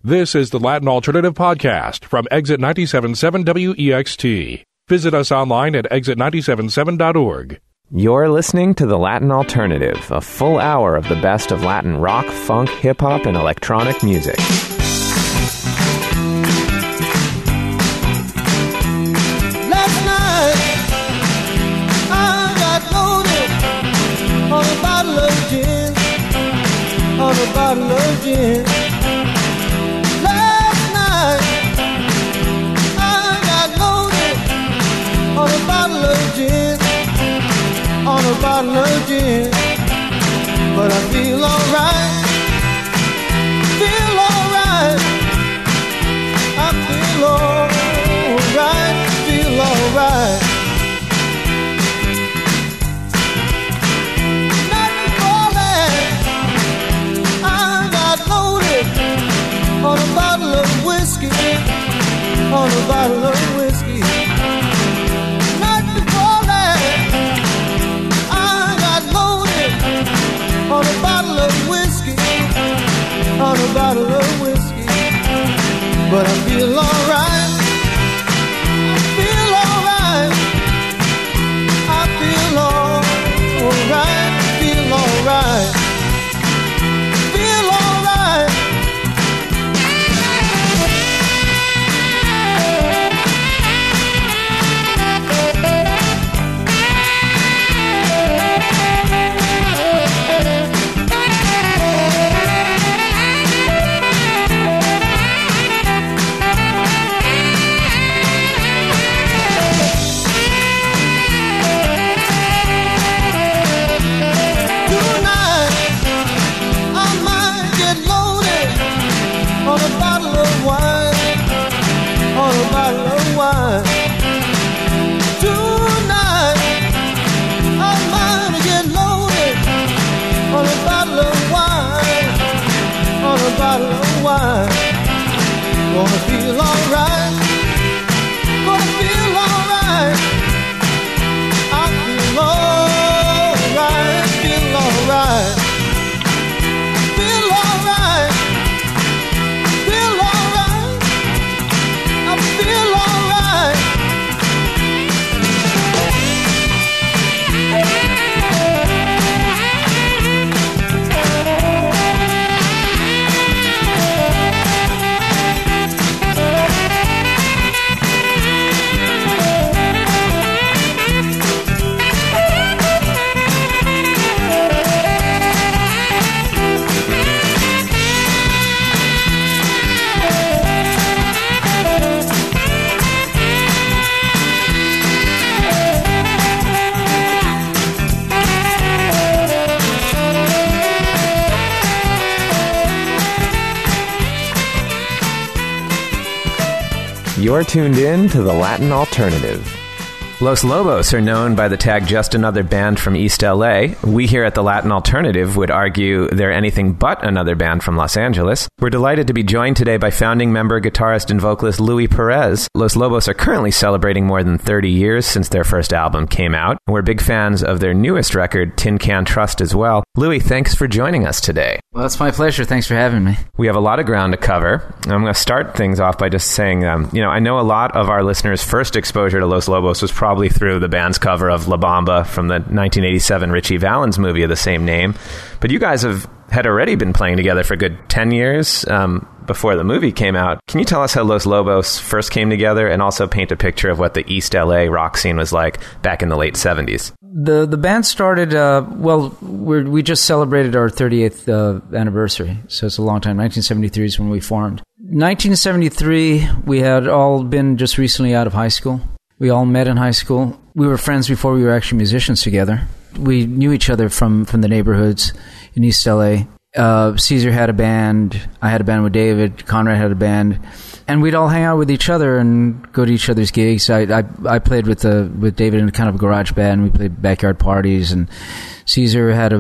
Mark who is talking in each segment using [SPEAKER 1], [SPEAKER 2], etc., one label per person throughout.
[SPEAKER 1] This is the Latin Alternative Podcast from Exit 97.7 WEXT. Visit us online at exit977.org.
[SPEAKER 2] You're listening to The Latin Alternative, a full hour of the best of Latin rock, funk, hip-hop, and electronic music.
[SPEAKER 3] Last night, I got loaded on a bottle of gin, on a bottle of gin. Last night, I got loaded on a bottle of gin, on a bottle of gin. But I feel alright, feel alright, I feel alright, feel alright. Not before that, I got loaded on a bottle of whiskey, on a bottle of whiskey. Not before that, I got loaded on a bottle of whiskey, on a bottle of whiskey. But I feel alright, I feel alright, I feel alright, feel alright, feel alright. On a bottle of wine, on a bottle of wine. Tonight, I might get loaded on a bottle of wine, on a bottle of wine. Gonna feel alright, gonna feel alright. I feel alright, feel alright, feel alright.
[SPEAKER 2] You're tuned in to The Latin Alternative. Los Lobos are known by the tag Just Another Band from East LA. We here at The Latin Alternative would argue they're anything but another band from Los Angeles. We're delighted to be joined today by founding member, guitarist, and vocalist Louis Perez. Los Lobos are currently celebrating more than 30 years since their first album came out. We're big fans of their newest record, Tin Can Trust, as well. Louis, thanks for joining us today.
[SPEAKER 4] Well, it's my pleasure. Thanks for having me.
[SPEAKER 2] We have a lot of ground to cover. I'm going to start things off by just saying, I know a lot of our listeners' first exposure to Los Lobos was probably through the band's cover of La Bamba from the 1987 Richie Valens movie of the same name. But you guys had already been playing together for a good 10 years before the movie came out. Can you tell us how Los Lobos first came together and also paint a picture of what the East LA rock scene was like back in the late 70s?
[SPEAKER 4] The band started, we just celebrated our 30th anniversary, so it's a long time. 1973 is when we formed. 1973, we had all been just recently out of high school. We all met in high school. We were friends before we were actually musicians together. We knew each other from the neighborhoods in East LA. Caesar had a band. I had a band with David. Conrad had a band. And we'd all hang out with each other and go to each other's gigs. I played with David in kind of a garage band. We played backyard parties, and Caesar had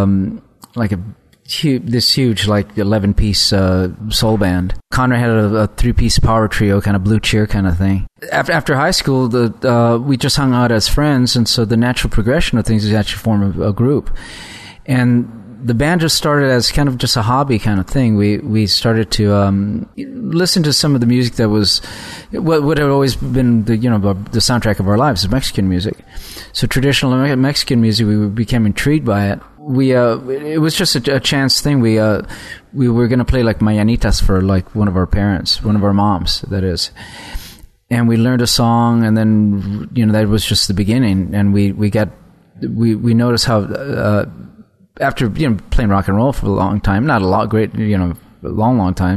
[SPEAKER 4] this huge 11-piece soul band. Conrad had a 3-piece power trio, kind of Blue Cheer kind of thing. After high school, we just hung out as friends, and so the natural progression of things is actually form a group. And the band just started as kind of just a hobby kind of thing. We started to listen to some of the music that was what had always been the soundtrack of our lives, Mexican music. So traditional Mexican music, we became intrigued by it. It was just a chance thing. We were going to play like Mañanitas for like one of our moms, that is. And we learned a song, and then, that was just the beginning. And we noticed how, after, playing rock and roll for a long time, not a lot, a long time,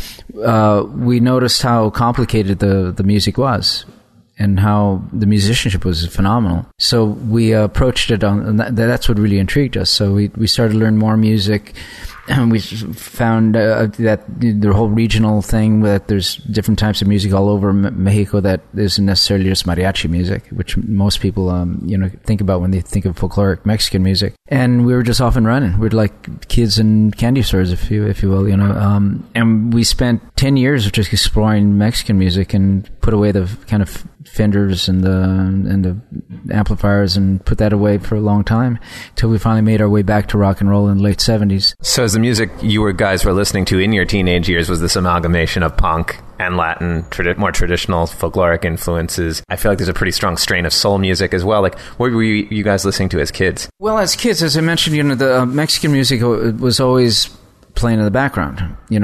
[SPEAKER 4] we noticed how complicated the music was, and how the musicianship was phenomenal. So we approached it on, and that's what really intrigued us. So we started to learn more music, and we found that the whole regional thing, that there's different types of music all over Mexico that isn't necessarily just mariachi music, which most people think about when they think of folkloric Mexican music. And we were just off and running. We were like kids in candy stores, if you will, and we spent 10 years just exploring Mexican music and put away the kind of Fenders and the amplifiers and put that away for a long time until we finally made our way back to rock and roll in the late 70s.
[SPEAKER 2] So as the music you guys were listening to in your teenage years was this amalgamation of punk and Latin, more traditional folkloric influences, I feel like there's a pretty strong strain of soul music as well. Like, what were you guys listening to as kids?
[SPEAKER 4] Well, as kids, as I mentioned, the Mexican music was always playing in the background,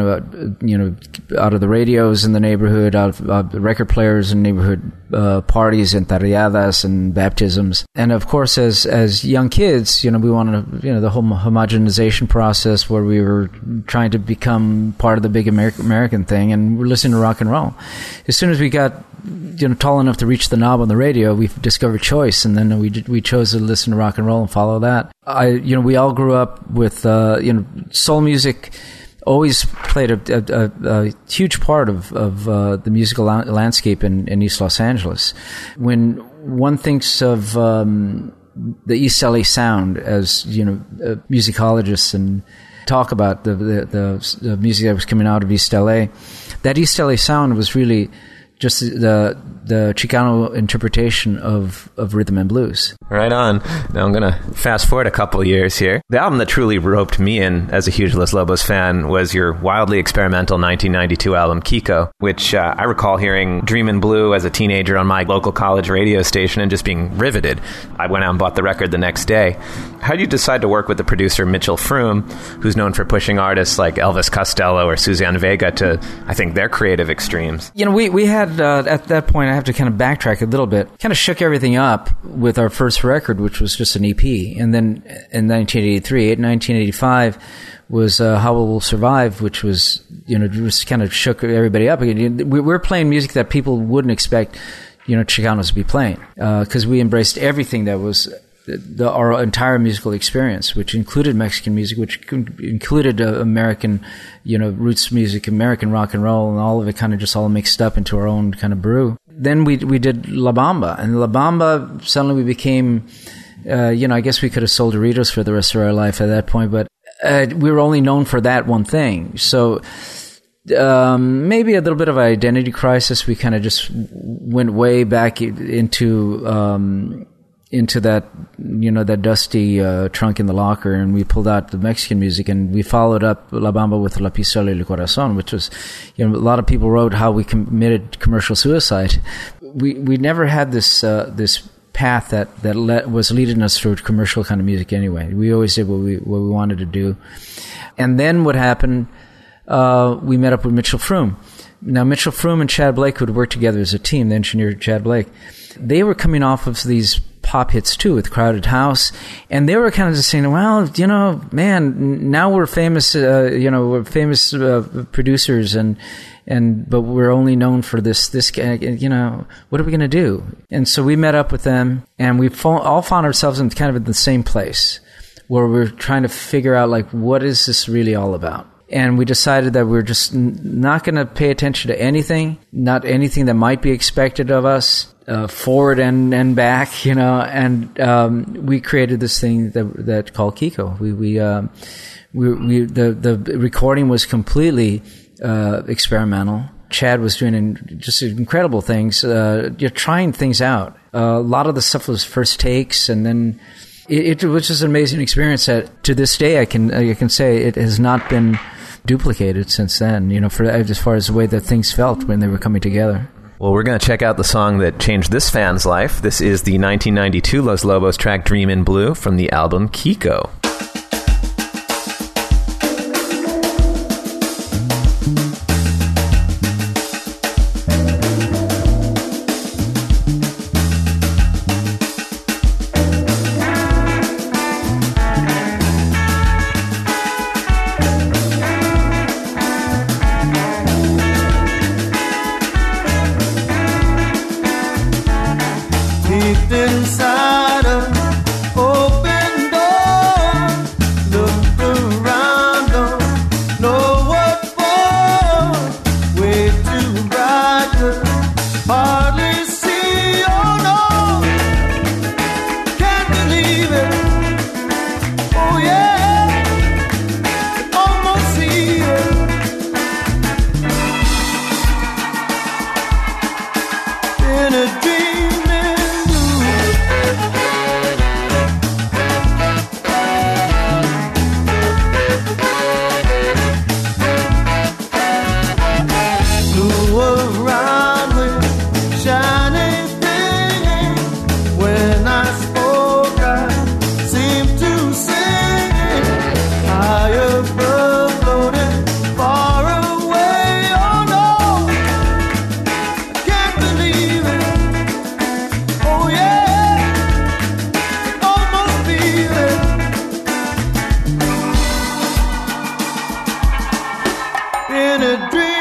[SPEAKER 4] out of the radios in the neighborhood, out of the record players in neighborhood parties and tarriadas and baptisms. And of course, as young kids, we wanted to, the whole homogenization process where we were trying to become part of the big American thing, and we're listening to rock and roll. As soon as we got tall enough to reach the knob on the radio, we discovered choice, and then we chose to listen to rock and roll and follow that. We all grew up with soul music. Always played a huge part of the musical landscape in East Los Angeles. When one thinks of the East LA sound, as musicologists and talk about the music that was coming out of East LA, that East LA sound was really just the Chicano interpretation of rhythm and blues.
[SPEAKER 2] Right on. Now I'm going to fast forward a couple years here. The album that truly roped me in as a huge Los Lobos fan was your wildly experimental 1992 album, Kiko, which I recall hearing Dreamin' Blue as a teenager on my local college radio station and just being riveted. I went out and bought the record the next day. How did you decide to work with the producer Mitchell Froom, who's known for pushing artists like Elvis Costello or Suzanne Vega to, I think, their creative extremes?
[SPEAKER 4] We had, at that point, I have to kind of backtrack a little bit, kind of shook everything up with our first record, which was just an EP. And then in 1985 was How We'll Survive, which was, just kind of shook everybody up. We're playing music that people wouldn't expect, Chicanos to be playing, because we embraced everything that was our entire musical experience, which included Mexican music, which included American, roots music, American rock and roll, and all of it kind of just all mixed up into our own kind of brew. Then we did La Bamba, and La Bamba, suddenly we became, I guess we could have sold Doritos for the rest of our life at that point, but we were only known for that one thing. So maybe a little bit of an identity crisis. We kind of just went way back into that, that dusty trunk in the locker, and we pulled out the Mexican music, and we followed up La Bamba with La Pistola y el Corazón, which was, a lot of people wrote how we committed commercial suicide. We never had this path that was leading us through commercial kind of music anyway. We always did what we wanted to do. And then what happened, we met up with Mitchell Froom. Now, Mitchell Froom and Chad Blake would work together as a team, the engineer Chad Blake. They were coming off of these pop hits too with Crowded House, and they were kind of just saying, well, man, now we're famous, we're famous producers, but we're only known for this guy, what are we going to do? And so we met up with them, and we all found ourselves in kind of in the same place where we're trying to figure out, like, what is this really all about? And we decided that we're just not going to pay attention to anything, not anything that might be expected of us, forward and back, and we created this thing that called Kiko. The recording was completely experimental. Chad was doing just incredible things. You're trying things out. A lot of the stuff was first takes, and then It was just an amazing experience that to this day I can say it has not been duplicated since then, you know, for as far as the way that things felt when they were coming together.
[SPEAKER 2] Well, we're going to check out the song that changed this fan's life. This is the 1992 Los Lobos track Dream in Blue from the album Kiko.
[SPEAKER 3] Deep inside an open door, look around, don't know what for. Way too bright to hardly see. Oh no, can't believe it. Oh yeah, almost see it. In a dream. Around with shiny things. When I spoke, I seemed to sing high above, floating far away. Oh no, I can't believe it. Oh yeah, almost feel it. In a dream.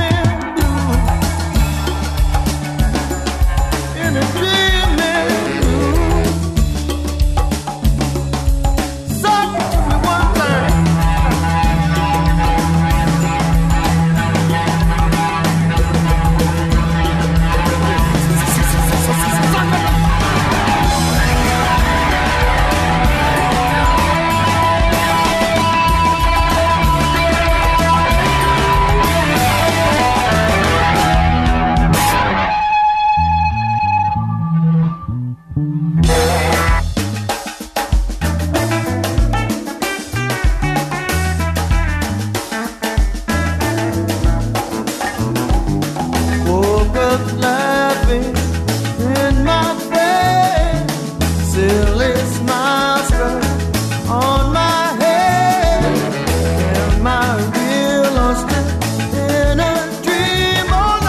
[SPEAKER 3] Laughing in my bed, silly smile struck on my head. Am I real or still in a dream? Oh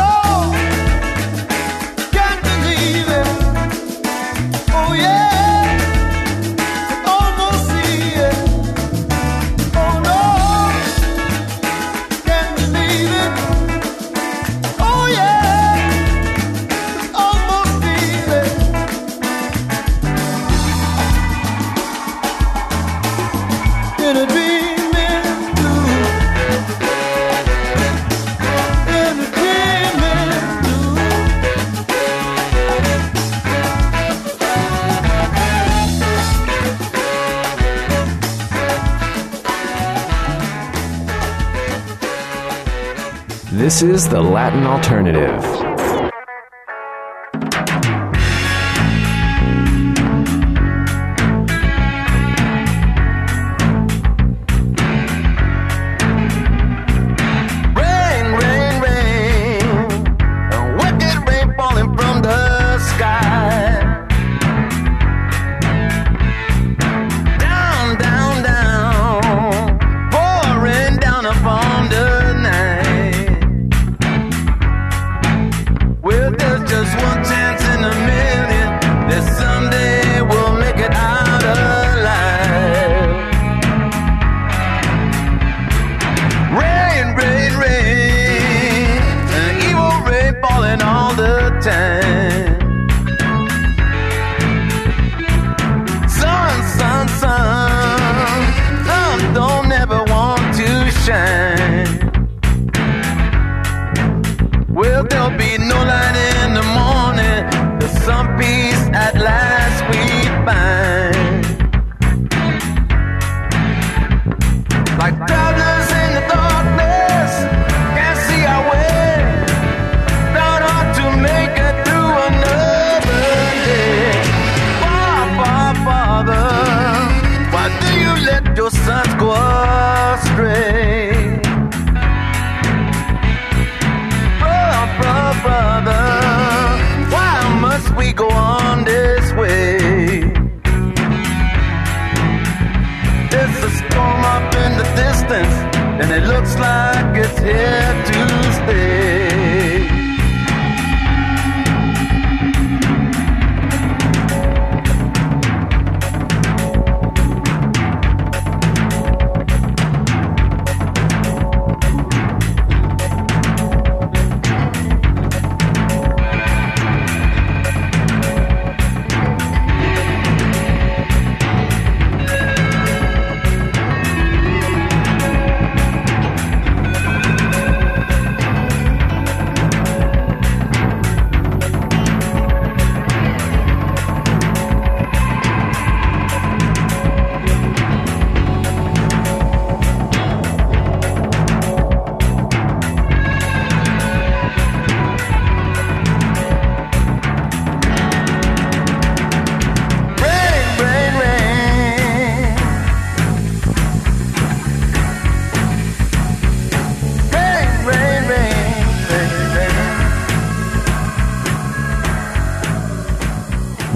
[SPEAKER 3] no, can't believe it. Oh yeah, almost see it. Oh no, can't believe it. Oh yeah. In a dream in blue, in a dream in blue.
[SPEAKER 2] This is the Latin Alternative.
[SPEAKER 3] Well, there'll be no light in the morning. There's some peace at last we find. Like travelers in the darkness, can't see our way. Not hard to make it through another day. Far, far, farther.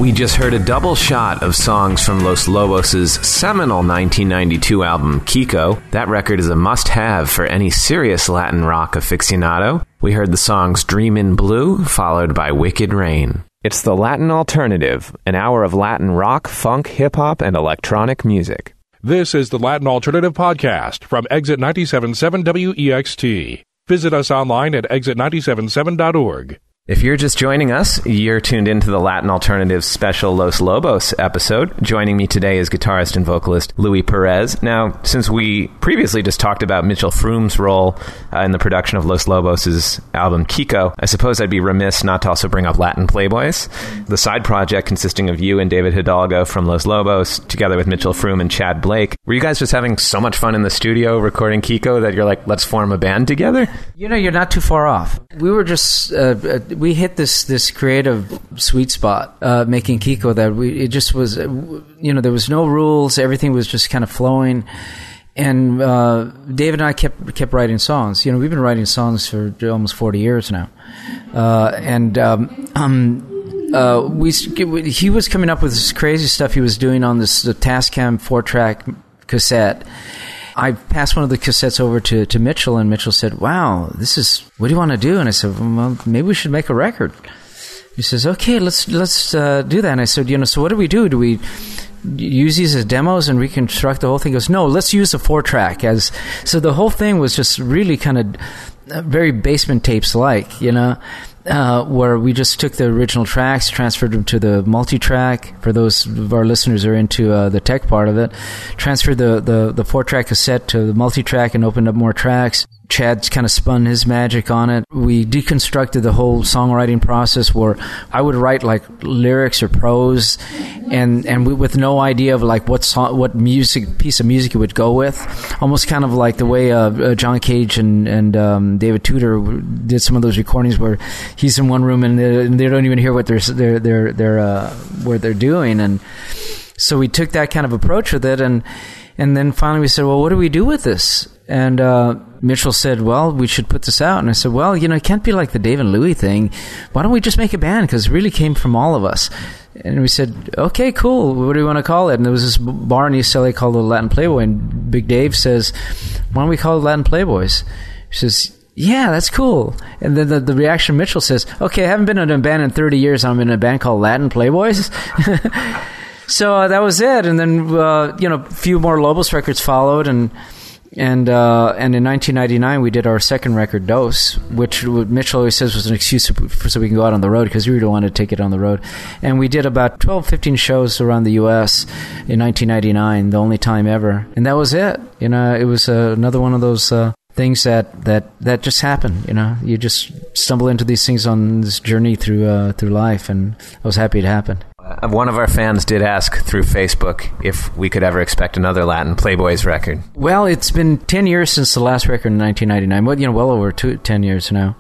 [SPEAKER 2] We just heard a double shot of songs from Los Lobos' seminal 1992 album, Kiko. That record is a must-have for any serious Latin rock aficionado. We heard the songs Dream in Blue, followed by Wicked Rain. It's the Latin Alternative, an hour of Latin rock, funk, hip-hop, and electronic music.
[SPEAKER 1] This is the Latin Alternative Podcast from Exit 97.7 WEXT. Visit us online at exit977.org.
[SPEAKER 2] If you're just joining us, you're tuned into the Latin Alternative special Los Lobos episode. Joining me today is guitarist and vocalist Luis Perez. Now, since we previously just talked about Mitchell Froome's role in the production of Los Lobos' album Kiko, I suppose I'd be remiss not to also bring up Latin Playboys, the side project consisting of you and David Hidalgo from Los Lobos, together with Mitchell Froome and Chad Blake. Were you guys just having so much fun in the studio recording Kiko that you're like, let's form a band together?
[SPEAKER 4] You know, you're not too far off. We were just... we hit this creative sweet spot making Kiko that it just was, there was no rules. Everything was just kind of flowing. And David and I kept writing songs. We've been writing songs for almost 40 years now. He was coming up with this crazy stuff he was doing on the Tascam 4-track cassette. I passed one of the cassettes over to Mitchell, and Mitchell said, "Wow, what do you want to do?" And I said, "Well, maybe we should make a record." He says, "Okay, let's do that." And I said, "So what do we do? Do we use these as demos and reconstruct the whole thing?" He goes, "No, let's use a 4-track." So the whole thing was just really kind of very Basement Tapes-like, where we just took the original tracks, transferred them to the multi-track. For those of our listeners who are into the tech part of it, transferred the 4-track cassette to the multi-track and opened up more tracks. Chad kind of spun his magic on it. We deconstructed the whole songwriting process where I would write like lyrics or prose and with no idea of like what piece of music it would go with. Almost kind of like the way John Cage and David Tudor did some of those recordings where he's in one room and they don't even hear what what they're doing. And so we took that kind of approach with it, and then finally we said, well, what do we do with this? And Mitchell said, well, we should put this out. And I said, well, it can't be like the Dave and Louie thing. Why don't we just make a band? Because it really came from all of us. And we said, okay, cool. What do we want to call it? And there was this bar in East LA called the Latin Playboy. And Big Dave says, why don't we call it Latin Playboys? He says, yeah, that's cool. And then the reaction Mitchell says, okay, I haven't been in a band in 30 years. I'm in a band called Latin Playboys. So that was it. And then, a few more Lobos records followed. And in 1999, we did our second record, Dose, which Mitchell always says was an excuse so we can go out on the road, because we really wanted to take it on the road. And we did about 12, 15 shows around the U.S. in 1999, the only time ever. And that was it. It was another one of those things that just happen. You just stumble into these things on this journey through life, and I was happy it happened.
[SPEAKER 2] One of our fans did ask through Facebook if we could ever expect another Latin Playboys record.
[SPEAKER 4] Well, it's been 10 years since the last record in 1999. Well over 10 years now.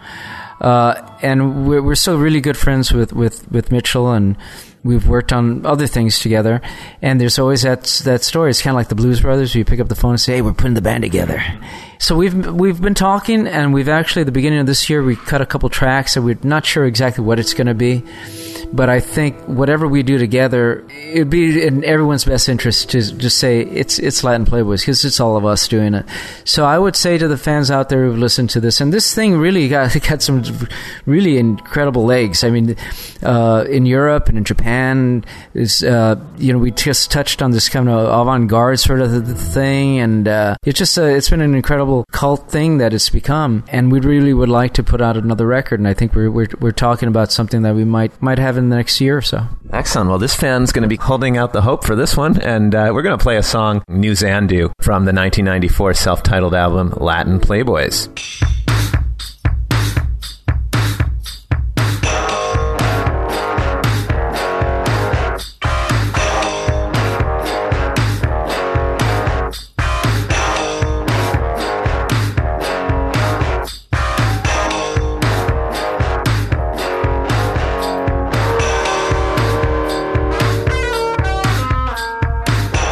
[SPEAKER 4] And we're still really good friends with Mitchell, and we've worked on other things together. And there's always that story. It's kind of like the Blues Brothers, where you pick up the phone and say, hey, we're putting the band together. So we've been talking, and we've actually, at the beginning of this year, we cut a couple tracks, and we're not sure exactly what it's going to be. But I think whatever we do together, it'd be in everyone's best interest to just say it's Latin Playboys, because it's all of us doing it. So I would say to the fans out there who've listened to this, and this thing really got some really incredible legs. I mean, in Europe and in Japan, we just touched on this kind of avant-garde sort of the thing, and it's been an incredible cult thing that it's become. And we really would like to put out another record, and I think we're talking about something that we might have in the next year or so.
[SPEAKER 2] Excellent. Well, this fan's going to be holding out the hope for this one, and we're going to play a song, New Xandu, from the 1994 self-titled album Latin Playboys.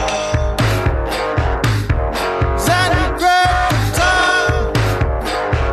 [SPEAKER 3] Xandu, great guitar.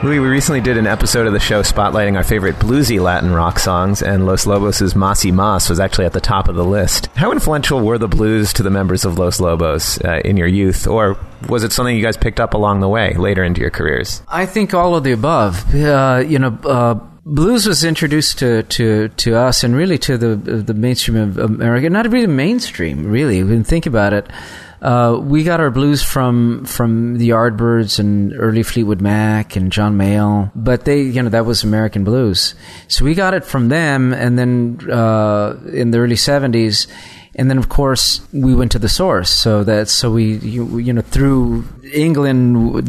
[SPEAKER 2] Louis, we recently did an episode of the show spotlighting our favorite bluesy Latin rock songs, and Los Lobos' Mas y Mas was actually at the top of the list. How influential were the blues to the members of Los Lobos in your youth, or was it something you guys picked up along the way, later into your careers?
[SPEAKER 4] I think all of the above. Blues was introduced to us and really to the mainstream of America. Not really mainstream, really. When you think about it, we got our blues from the Yardbirds and early Fleetwood Mac and John Mayall, but that was American blues. So we got it from them, and then in the early 70s. And then, of course, we went to the source. So we through England,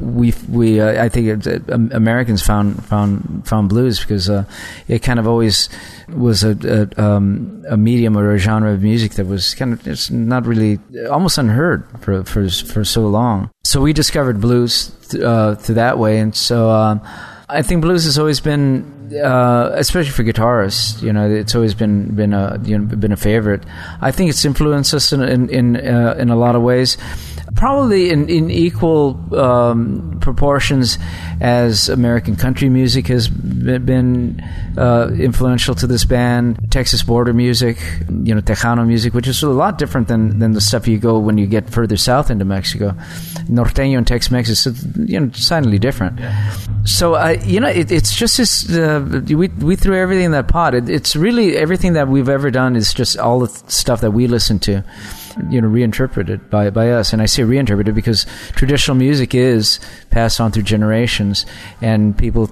[SPEAKER 4] we I think Americans found blues because it kind of always was a medium or a genre of music that was kind of just not really, almost unheard for so long. So we discovered blues through that way, and so I think blues has always been, especially for guitarists, it's always been a favorite. I think it's influenced us in a lot of ways, probably in equal proportions as American country music has been influential to this band. Texas border music, Tejano music, which is a lot different than the stuff you go when you get further south into Mexico. Norteño and Tex-Mex is decidedly different. So it's just this. We threw everything in that pot. It's really everything that we've ever done is just all the stuff that we listen to, reinterpreted by us. And I say reinterpreted because traditional music is passed on through generations, and people,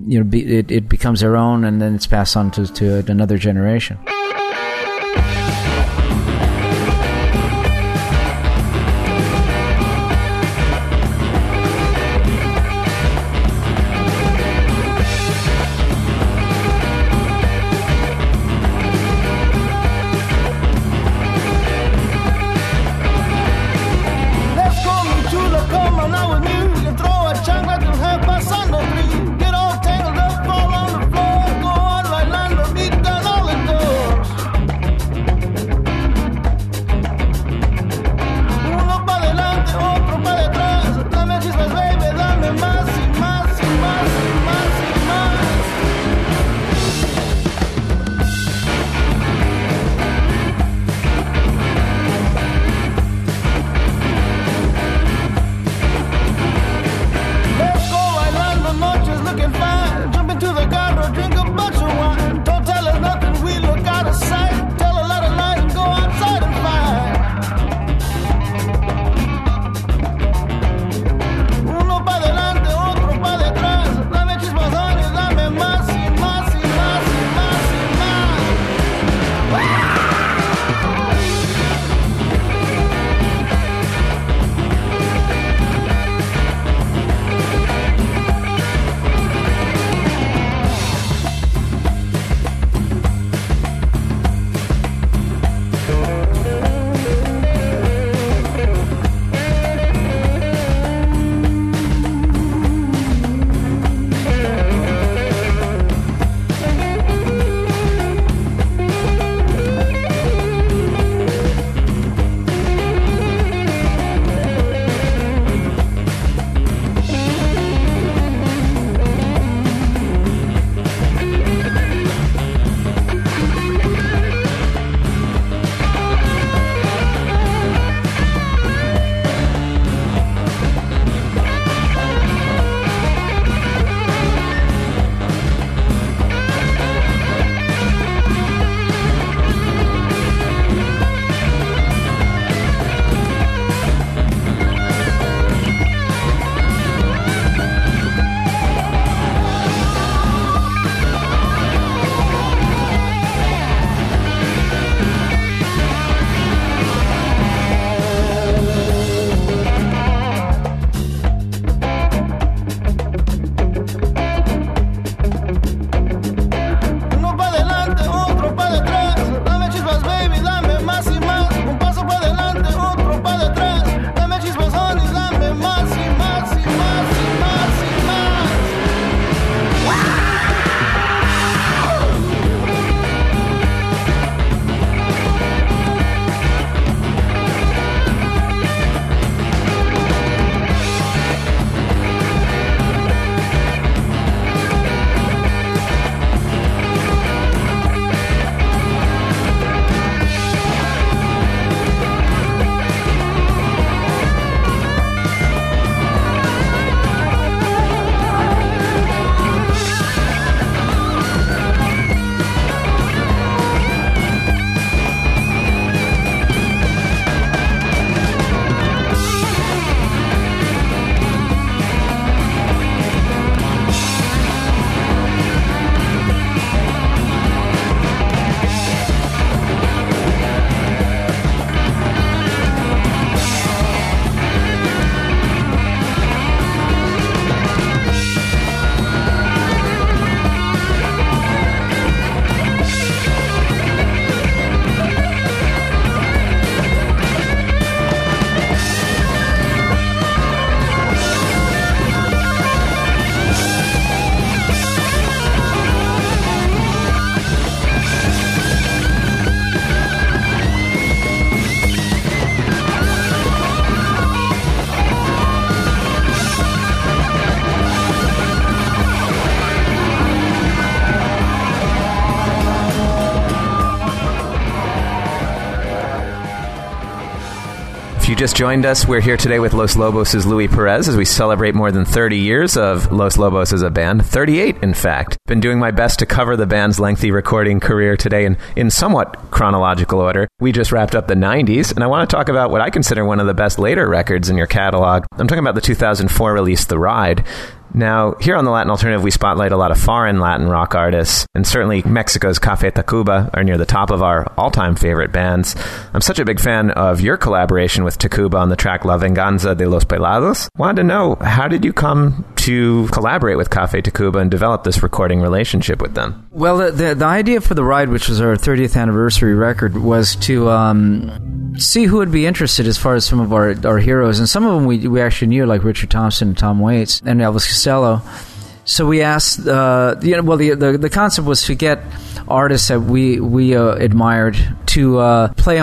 [SPEAKER 4] it becomes their own, and then it's passed on to another generation.
[SPEAKER 3] Get all tangled up, fall on the floor, go on like Lando, beat down all the doors.
[SPEAKER 2] just joined us, we're here today with Los Lobos' Luis Perez as we celebrate more than 30 years of Los Lobos as a band. 38, in fact. Been doing my best to cover the band's lengthy recording career today in somewhat chronological order. We just wrapped up the 90s, and I want to talk about what I consider one of the best later records in your catalog. I'm talking about the 2004 release, The Ride. Now, here on the Latin Alternative, we spotlight a lot of foreign Latin rock artists, and certainly Mexico's Café Tacuba are near the top of our all-time favorite bands. I'm such a big fan of your collaboration with Tacuba on the track La Venganza de los Pelados. Wanted to know, how did you come to collaborate with Café Tacuba and develop this recording relationship with them?
[SPEAKER 4] Well, the idea for The Ride, which was our 30th anniversary record, was to see who would be interested as far as some of our heroes. And some of them we actually knew, like Richard Thompson and Tom Waits and Elvis Costello. So we asked, the concept was to get artists that we admired to play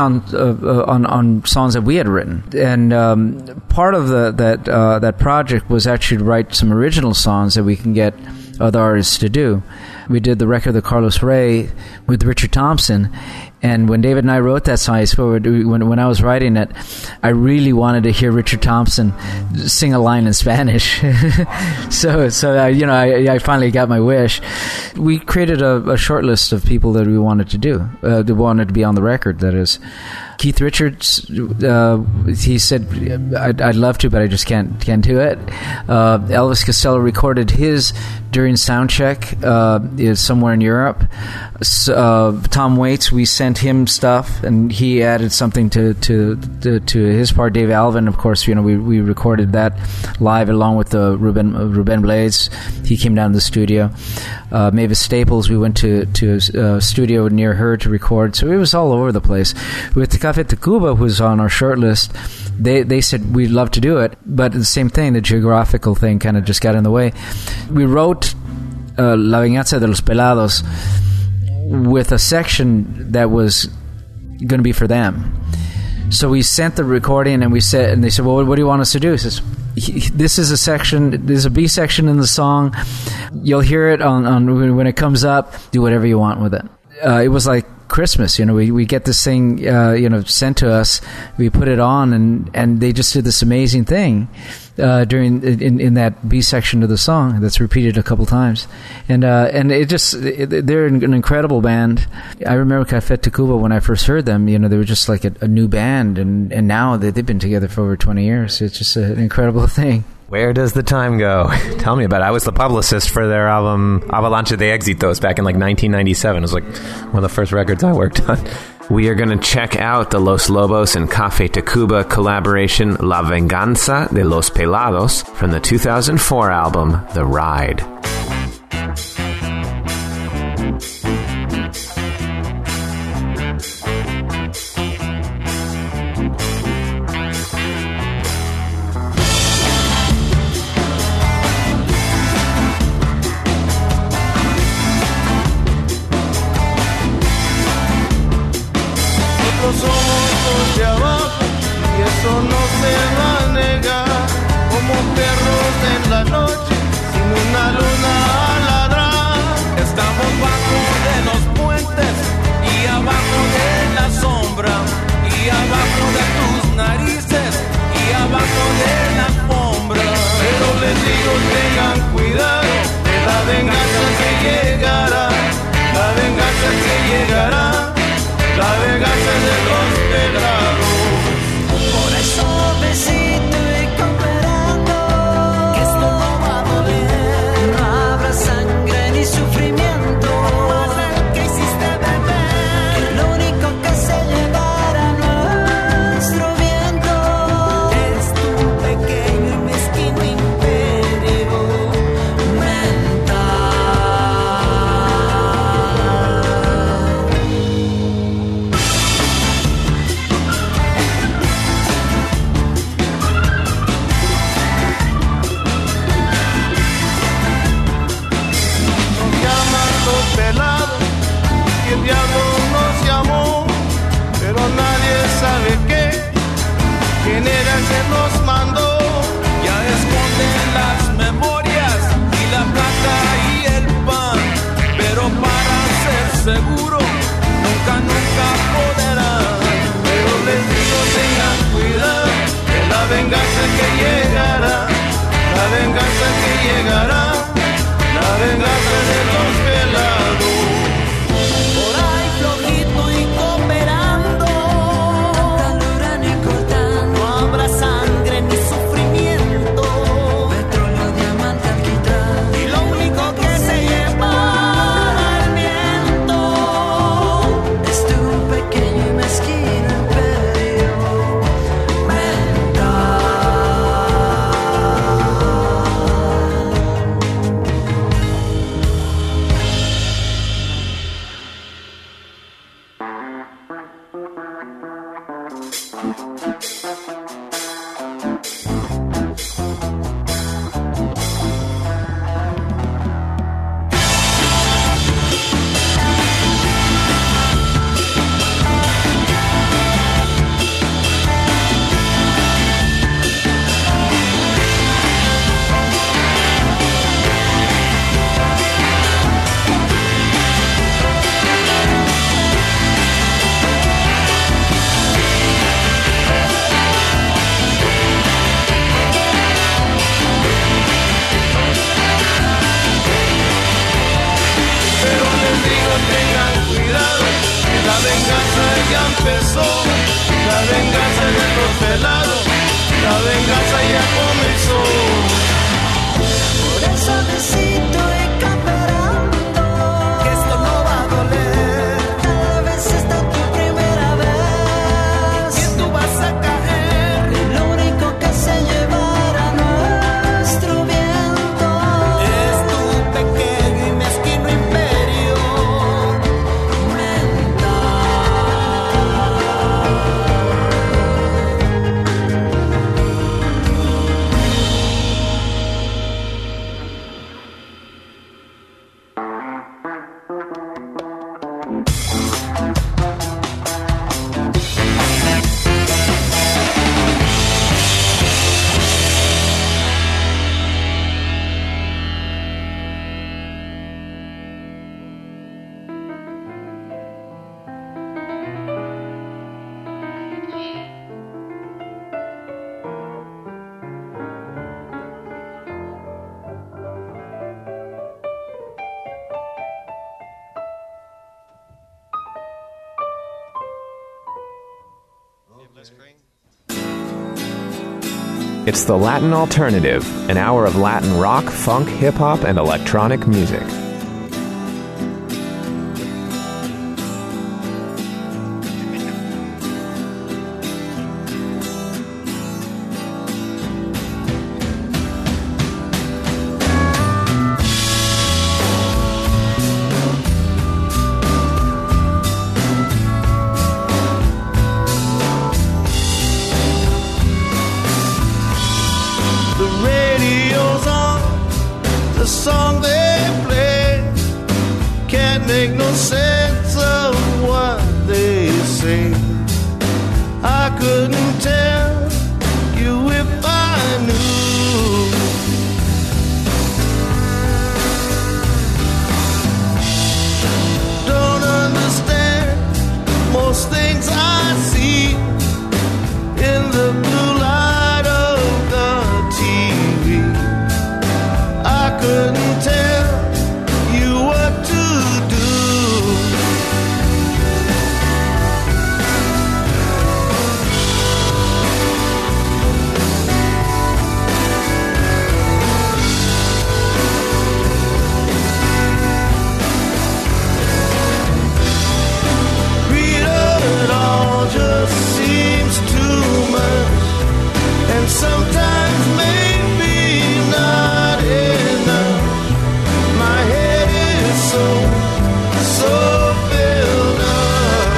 [SPEAKER 4] on songs that we had written. And part of that project was actually to write some original songs that we can get other artists to do. We did the record of Carlos Rey with Richard Thompson, and when David and I wrote that song, when I was writing it, I really wanted to hear Richard Thompson sing a line in Spanish. so I finally got my wish. We created a short list of people that we wanted to do, that wanted to be on the record, that is. Keith Richards, he said, I'd love to, but I just can't do it. Elvis Costello recorded his during soundcheck is somewhere in Europe. Tom Waits, we sent him stuff, and he added something to his part. Dave Alvin, of course, we recorded that live along with Ruben Blades. He came down to the studio. Mavis Staples, we went to a studio near her to record. So it was all over the place. With the Café Tacuba, who's on our short list, they said we'd love to do it, but the same thing, the geographical thing kind of just got in the way. We wrote La Venganza de los Pelados with a section that was going to be for them. So we sent the recording, and they said, well, what do you want us to do? He says, this is a section, there's a B section in the song. You'll hear it on when it comes up. Do whatever you want with it. It was like Christmas, we get this thing, sent to us. We put it on, and they just did this amazing thing during in that B section of the song that's repeated a couple times, and they're an incredible band. I remember Café Tacuba when I first heard them. They were just like a new band, and now they've been together for over 20 years. It's just an incredible thing.
[SPEAKER 2] Where does the time go? Tell me about it. I was the publicist for their album Avalancha de Éxitos back in 1997. It was one of the first records I worked on. We are going to check out the Los Lobos and Café Tacuba collaboration La Venganza de los Pelados from the 2004 album The Ride.
[SPEAKER 3] venganza que llegará, la venganza que llegará, la venganza de los pelados.
[SPEAKER 5] Por ahí flojito y cooperando, calura ni cortando, no habrá sangre ni sufrimiento, petróleo, diamante, alquitrán, y lo único que se lleva el viento es tu pequeño y mezquino imperio mental.
[SPEAKER 3] Pero les digo tengan cuidado, que la venganza ya empezó, la venganza de los pelados, la venganza ya comenzó.
[SPEAKER 5] Por eso necesito ir cooperando, que esto no va a doler. Tal vez esta es tu primera vez, que tú vas a caer, y lo único que se llevará nuestro viento es tu pequeño y mezquino imperio mental.
[SPEAKER 2] It's the Latin Alternative, an hour of Latin rock, funk, hip-hop, and electronic music.
[SPEAKER 3] The radio's on, the song they play can't make no sense of what they say. I couldn't tell you if I knew. Don't understand most things I see in the blue light of the TV. I couldn't tell you what to do. Read it all just seems too much, and sometimes maybe not enough. My head is so filled up.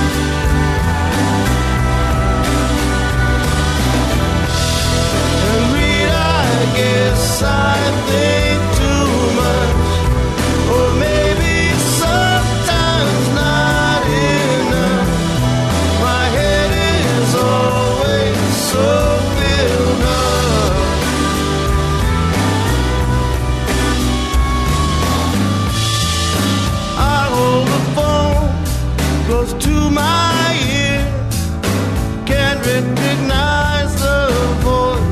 [SPEAKER 3] And read, I guess I think too much, or maybe sometimes not enough. My head is always so filled up. I hold the phone close to my ear, can't recognize the voice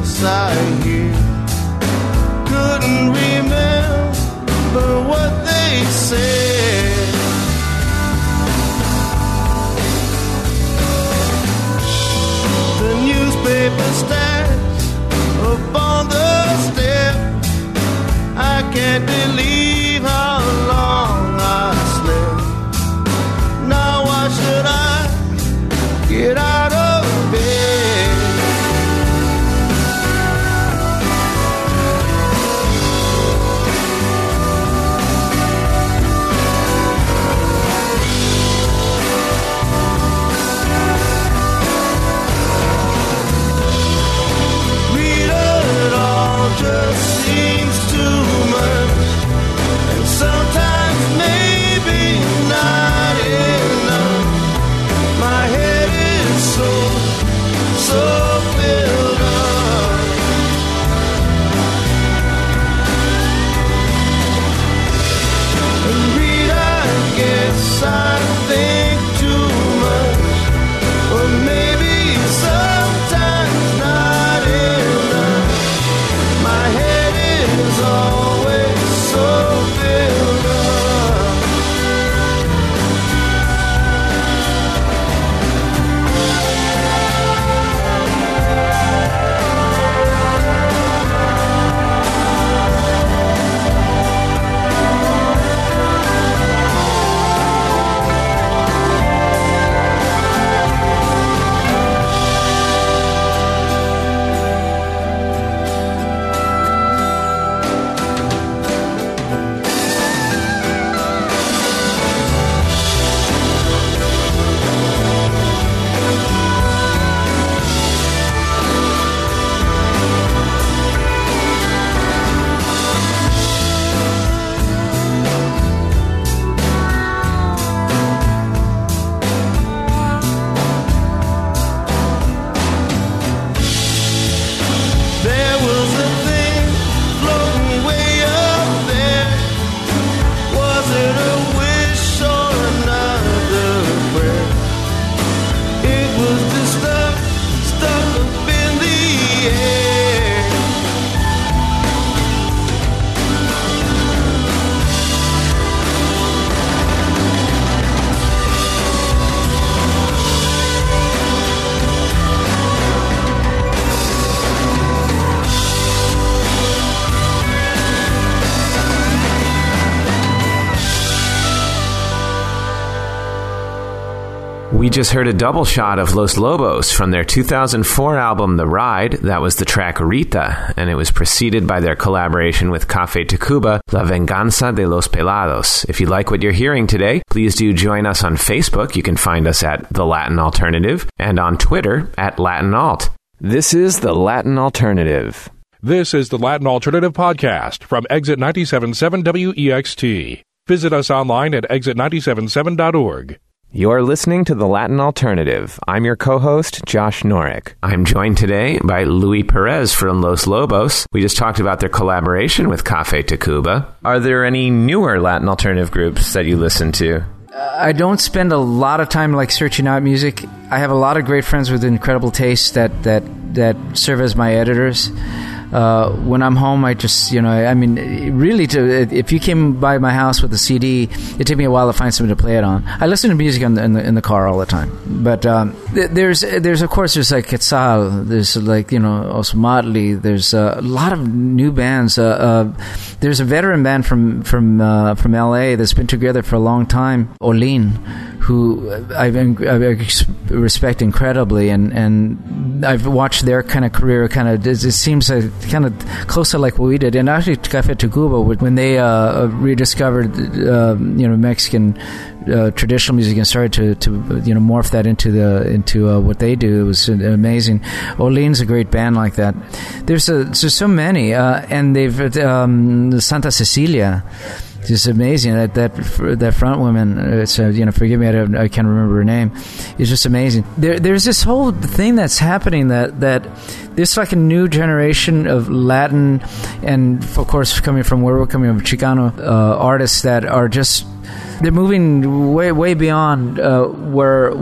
[SPEAKER 2] We just heard a double shot of Los Lobos from their 2004 album The Ride. That was the track Rita, and it was preceded by their collaboration with Café Tacuba, La Venganza de los Pelados. If you like what you're hearing today, please do join us on Facebook. You can find us at The Latin Alternative, and on Twitter at Latin Alt. This is The Latin Alternative.
[SPEAKER 1] This is the Latin Alternative Podcast from Exit 97.7 WEXT. Visit us online at exit977.org.
[SPEAKER 2] You're listening to The Latin Alternative. I'm your co-host, Josh Norick. I'm joined today by Luis Perez from Los Lobos. We just talked about their collaboration with Café Tacuba. Are there any newer Latin alternative groups that you listen to?
[SPEAKER 4] I don't spend a lot of time searching out music. I have a lot of great friends with incredible taste that serve as my editors. When I'm home, I just, really, if you came by my house with a CD, it took me a while to find something to play it on. I listen to music in the car all the time. But there's of course, there's Quetzal, there's Osmatli, there's a lot of new bands. There's a veteran band from LA that's been together for a long time, Olin, who I respect incredibly, and I've watched their kind of career. It seems kind of close to like what we did. And actually, Café Tacuba, when they rediscovered Mexican traditional music and started to morph that into what they do, it was amazing. Olin's a great band like that. There's so many, and they've Santa Cecilia. It's amazing that front woman. Forgive me, I can't remember her name. It's just amazing. There's this whole thing that's happening that there's like a new generation of Latin, and of course coming from where we're coming from, Chicano artists that are just they're moving way beyond where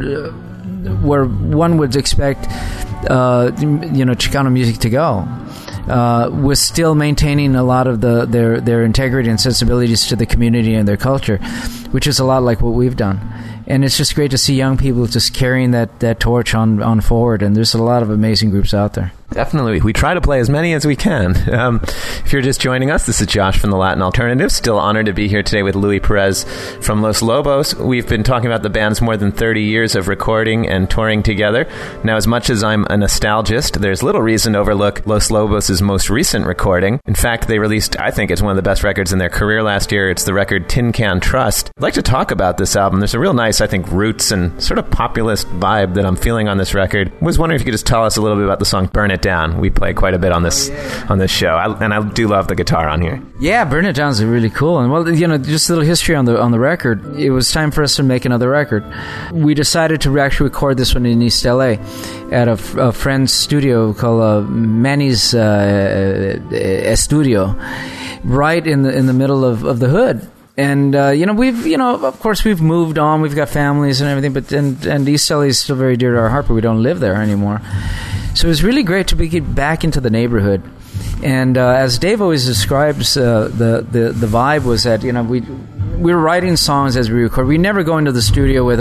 [SPEAKER 4] one would expect Chicano music to go. Was still maintaining a lot of their integrity and sensibilities to the community and their culture, which is a lot like what we've done. And it's just great to see young people just carrying that torch on forward. And there's a lot of amazing groups out there.
[SPEAKER 2] Definitely. We try to play as many as we can. If you're just joining us, this is Josh from The Latin Alternative. Still honored to be here today with Luis Perez from Los Lobos. We've been talking about the band's more than 30 years of recording and touring together. Now, as much as I'm a nostalgist, there's little reason to overlook Los Lobos' most recent recording. In fact, they released, I think it's one of the best records in their career last year. It's the record Tin Can Trust. I'd like to talk about this album. There's a real nice, I think, roots and sort of populist vibe that I'm feeling on this record. I was wondering if you could just tell us a little bit about the song Burn It Down. We play quite a bit on this show, and I do love the guitar on here.
[SPEAKER 4] Yeah, Burn It Down is really cool. And just a little history on the record. It was time for us to make another record. We decided to actually record this one in East LA at a friend's studio called Manny's Studio, right in the middle of the hood. And we've of course we've moved on. We've got families and everything, but and East LA is still very dear to our heart, but we don't live there anymore. So it was really great to get back into the neighborhood. And as Dave always describes, the vibe was that we're writing songs as we record. We never go into the studio with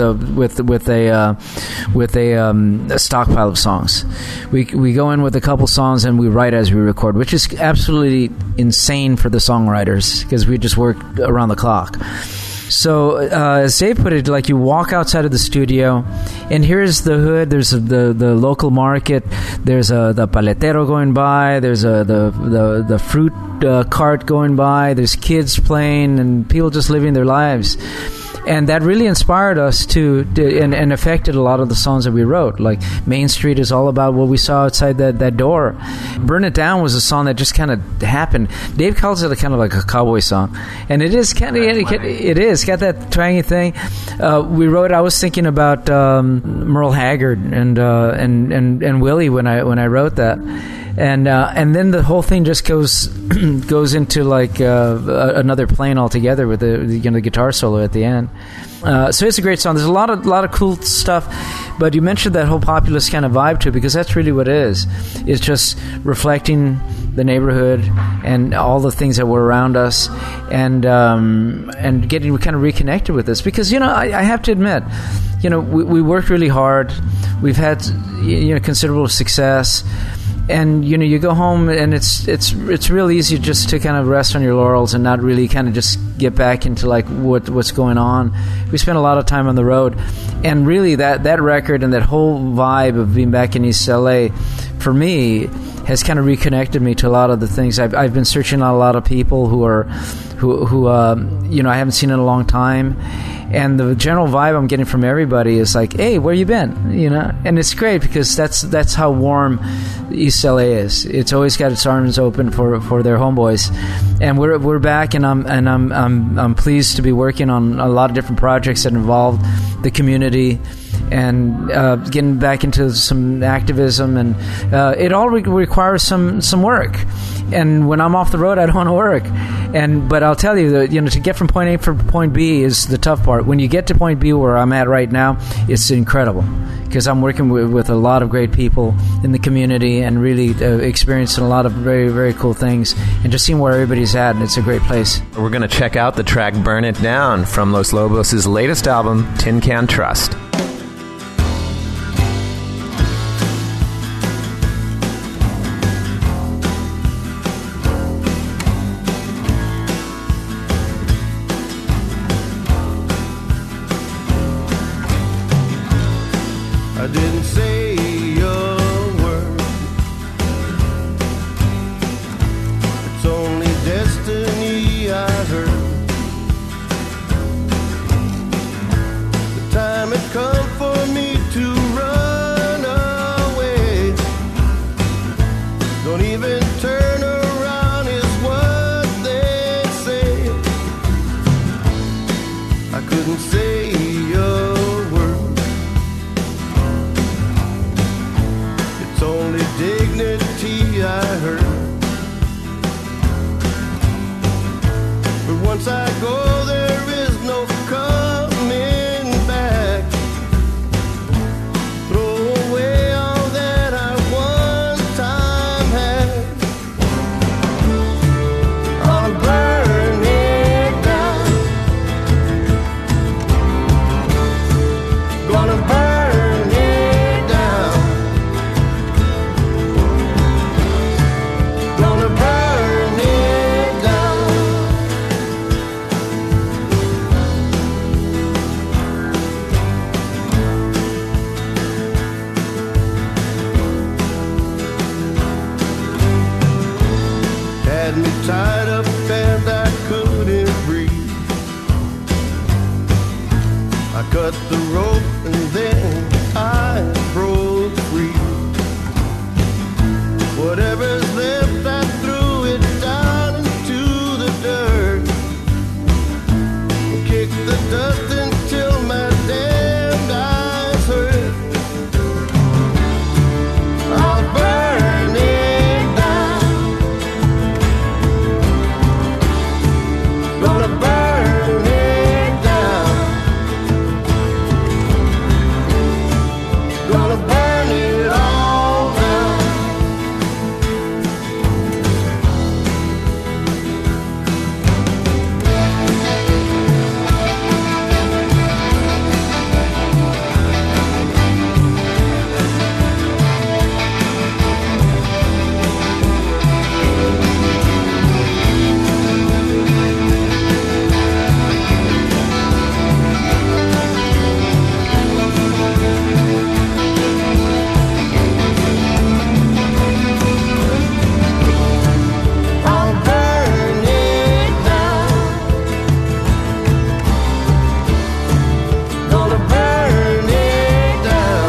[SPEAKER 4] a stockpile of songs. We go in with a couple songs and we write as we record, which is absolutely insane for the songwriters because we just work around the clock. So, as Dave put it, like you walk outside of the studio, and here's the hood. There's the local market. There's the paletero going by. There's the fruit cart going by. There's kids playing and people just living their lives. And that really inspired us and affected a lot of the songs that we wrote. Like Main Street is all about what we saw outside that door. Burn It Down was a song that just kind of happened. Dave calls it kind of like a cowboy song, and it is kind of it is got that twangy thing. We wrote. I was thinking about Merle Haggard and Willie when I wrote that. And then the whole thing just goes into like another plane altogether with the guitar solo at the end. So it's a great song. There's a lot of cool stuff, but you mentioned that whole populist kind of vibe to it because that's really what it is. It's just reflecting the neighborhood and all the things that were around us, and getting kind of reconnected with this because I have to admit, we worked really hard. We've had considerable success. And you go home and it's real easy just to kind of rest on your laurels and not really kind of just get back into like what's going on. We spent a lot of time on the road, and really that record and that whole vibe of being back in East LA, for me, has kind of reconnected me to a lot of the things. I've been searching out a lot of people who I haven't seen in a long time, and the general vibe I'm getting from everybody is like, hey, where you been? You know, and it's great because that's how warm East LA is. It's always got its arms open for their homeboys, and we're back, and I'm pleased to be working on a lot of different projects that involve the community, and getting back into some activism, and it all requires some work. And when I'm off the road, I don't want to work. But I'll tell you that, to get from point A to point B is the tough part. When you get to point B, where I'm at right now, it's incredible because I'm working with a lot of great people in the community and really experiencing a lot of very, very cool things, and just seeing where everybody's at, and it's a great place.
[SPEAKER 2] We're going to check out the track Burn It Down from Los Lobos' latest album, Tin Can Trust.
[SPEAKER 3] I didn't say a word. It's only destiny, I heard. The time had come for me to run away. Don't even turn around is what they say. I couldn't say a word. It's only dignity, I heard. But once I go, there is no coming back. Throw away all that I one time had. I'll burn it down. Gonna burn it down. Gonna burn it down. Had me tied up and I couldn't breathe. I cut the rope and then I broke free. Whatever's left, I threw it down into the dirt. Kick the dust until my damned eyes hurt. I'll burn it down. Gonna burn it down. Gonna burn it all down. I'll burn it down. Gonna burn it down.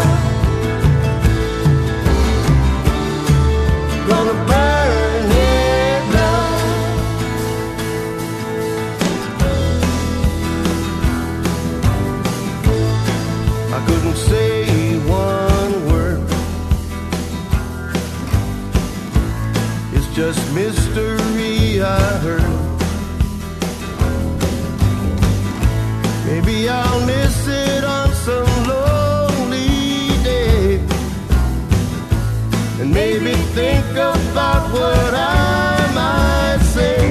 [SPEAKER 3] Gonna burn it down. I couldn't say one word. It's just mystery, I heard. Maybe I'll miss it on some lonely day, and maybe think about what I might say.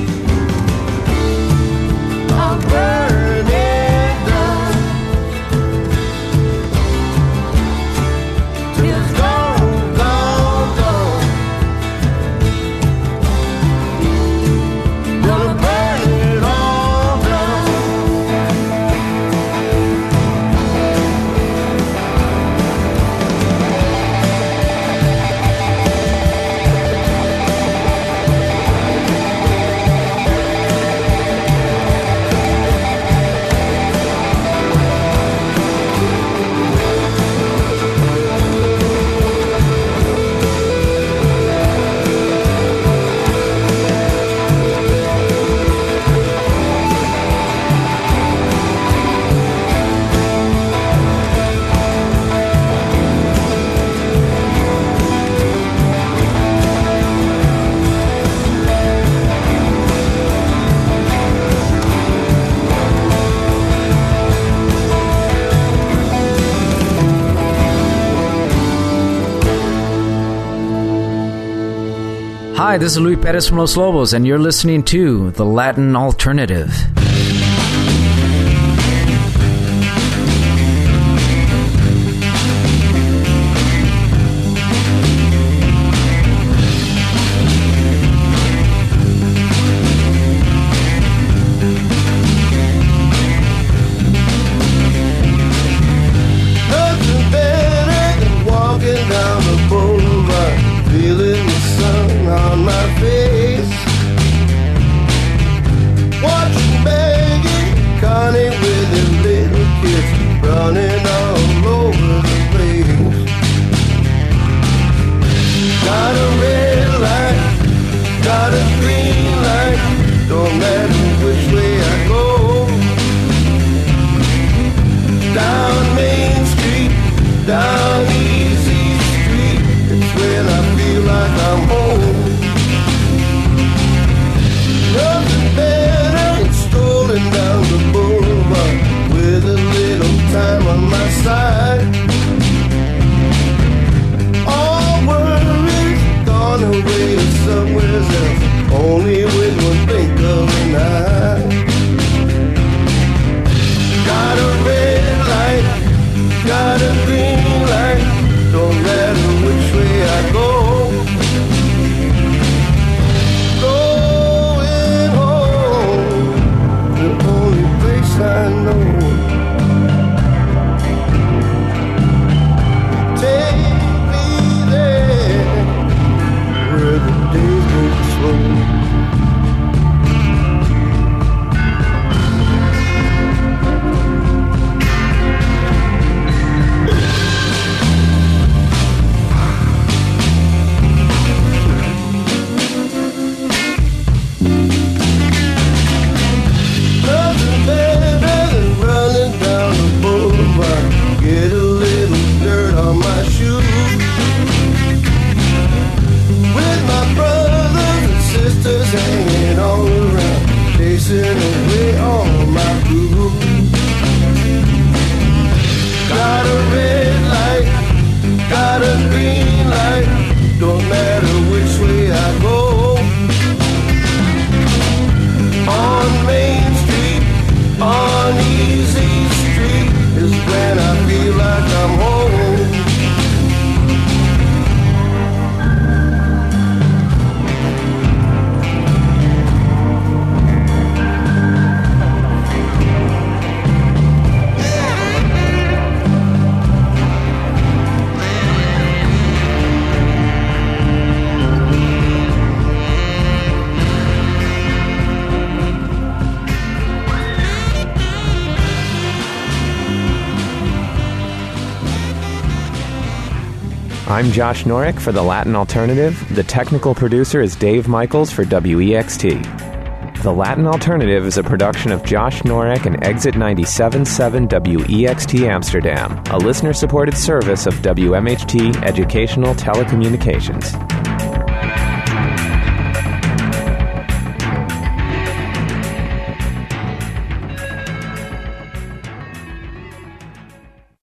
[SPEAKER 3] I'll burn it down till it's gone, gone, gone. Gonna burn it all
[SPEAKER 4] Hi, this is Luis Perez from Los Lobos, and you're listening to The Latin Alternative.
[SPEAKER 3] Nothing better than walking down the boulevard, feeling the sun on my face. Watching Maggie, Connie with their little kids running all over the place. Got a red light, got a green light, don't matter which way I go. Down Main Street, down Easy Street, it's when I feel like I'm home. Nothing better than strolling down the boulevard with a little time on my side. All worries gone away somewhere else, only with one blink of an eye. Got a red light, got a green light, don't matter which way I go. Going home, the only place I know. Take me there, where the days go slow. Nothing better than running down the boulevard, get a little dirt on my shoes. With my brothers and sisters hanging all around, chasing away all my blues. Got a red light, got a green light, don't matter which way I go. On Main Street, on Easy Street, is when I feel like I'm home.
[SPEAKER 2] I'm Josh Norek for The Latin Alternative. The technical producer is Dave Michaels for WEXT. The Latin Alternative is a production of Josh Norek and Exit 97.7 WEXT Amsterdam, a listener-supported service of WMHT Educational Telecommunications.